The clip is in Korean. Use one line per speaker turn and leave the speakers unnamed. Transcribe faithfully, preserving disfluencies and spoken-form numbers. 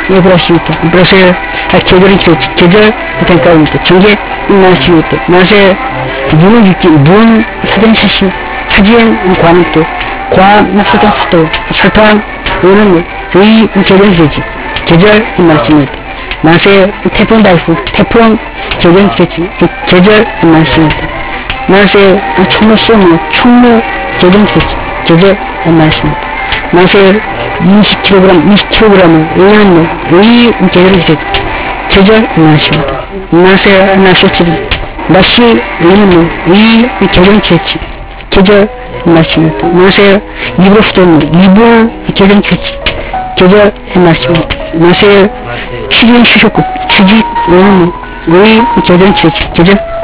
예브라시니까 브라세 계절이 그렇지 계절 대가입니다. 정계 나시니까 나세 문을 읽기 문 사전 실시 사진 관은 또과 설탕 사도 설탕 이런 의 계절 되지 계절 나시니까 나세 태풍 다이프 태풍 계절 되지 계절 나시니까 나세 총무 쏘는 총무 계절 되지 계절 나시니까 나세 이십 킬로그램 이십 킬로그램을 의한 의 계절이 되지 계절 나시입니다. 나세 나시치리 나시 의는 의 계절 되지 계절 나시입니다. 나세 이브로스도 이브 계절 되지 계절 나시입니다. 나세 취직 수식급 취직 의는 의 계절 되지 계절